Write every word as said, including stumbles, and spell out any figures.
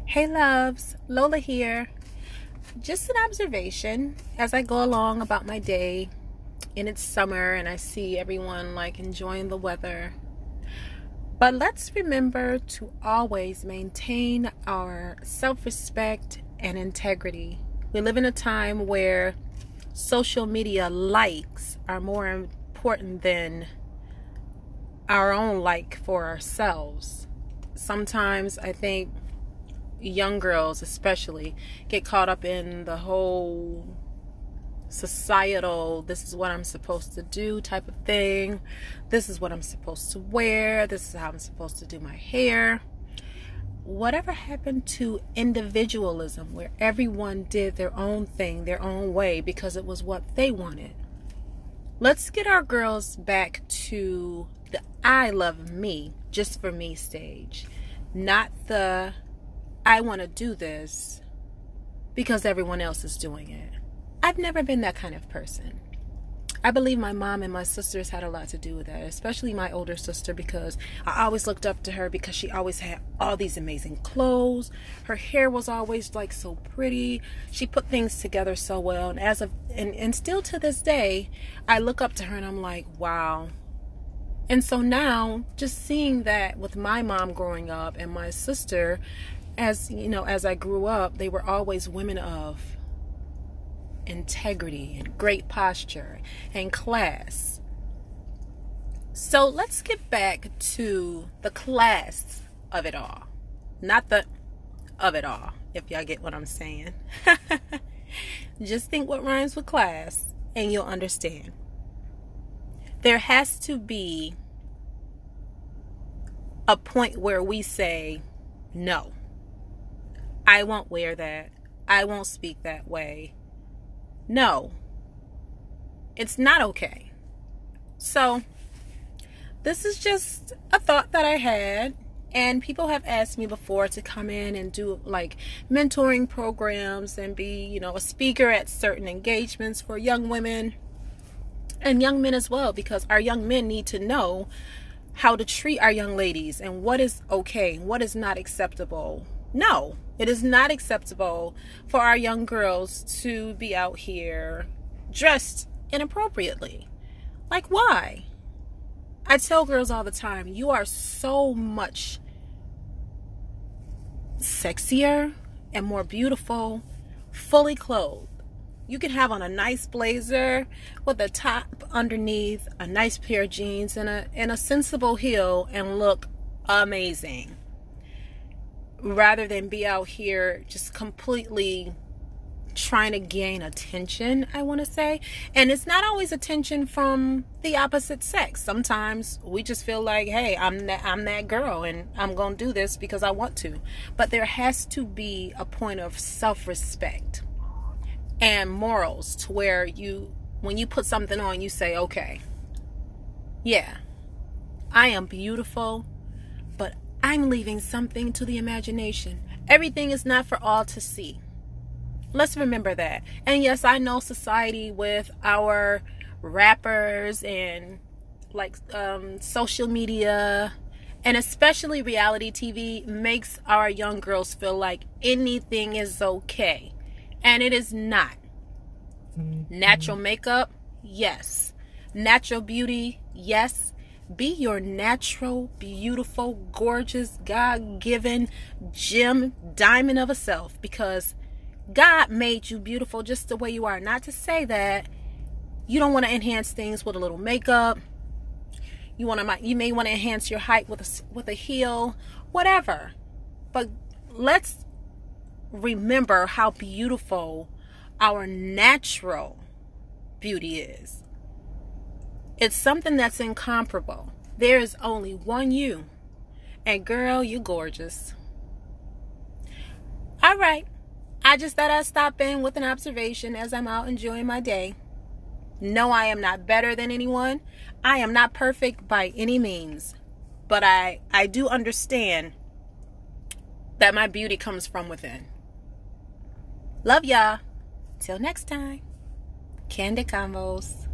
Hey loves, Lola here. Just an observation as I go along about my day, and it's summer and I see everyone like enjoying the weather. But let's remember to always maintain our self-respect and integrity. We live in a time where social media likes are more important than our own like for ourselves. Sometimes I think young girls especially get caught up in the whole societal, this is what I'm supposed to do type of thing. This is what I'm supposed to wear. This is how I'm supposed to do my hair. Whatever happened to individualism, where everyone did their own thing, their own way, because it was what they wanted? Let's get our girls back to the I love me, just for me stage. Not the I want to do this because everyone else is doing it. I've never been that kind of person. I believe my mom and my sisters had a lot to do with that, especially my older sister, because I always looked up to her because she always had all these amazing clothes. Her hair was always like so pretty. She put things together so well. And as of and, and still to this day, I look up to her and I'm like, wow. And so now, just seeing that with my mom growing up and my sister, as you know, as I grew up, they were always women of integrity and great posture and class. So let's get back to the class of it all, not the of it all, if y'all get what I'm saying. Just think what rhymes with class and you'll understand. There has to be a point where we say, no, I won't wear that. I won't speak that way. No, it's not okay. So this is just a thought that I had, and people have asked me before to come in and do like mentoring programs and be, you know, a speaker at certain engagements for young women and young men as well, because our young men need to know how to treat our young ladies and what is okay, what is not acceptable. No, it is not acceptable for our young girls to be out here dressed inappropriately. Like, why? I tell girls all the time, you are so much sexier and more beautiful fully clothed. You can have on a nice blazer with a top underneath, a nice pair of jeans, and a, and a sensible heel and look amazing, rather than be out here just completely trying to gain attention, I want to say. And it's not always attention from the opposite sex. Sometimes we just feel like, hey, I'm that, I'm that girl and I'm going to do this because I want to. But there has to be a point of self-respect and morals to where you, when you put something on, you say, okay, yeah, I am beautiful, but I'm leaving something to the imagination. Everything is not for all to see. Let's remember that. And yes, I know society with our rappers and like um, social media and especially reality T V makes our young girls feel like anything is okay. And it is not. Natural makeup, yes. Natural beauty, yes. Be your natural, beautiful, gorgeous, God-given gem diamond of a self, because God made you beautiful just the way you are. Not to say that you don't want to enhance things with a little makeup. You want to, you may want to enhance your height with a, with a heel, whatever. But let's remember how beautiful our natural beauty is. It's something that's incomparable. There is only one you. And girl, you're gorgeous. All right. I just thought I'd stop in with an observation as I'm out enjoying my day. No, I am not better than anyone. I am not perfect by any means. But I, I do understand that my beauty comes from within. Love y'all. Till next time. Candid Convos.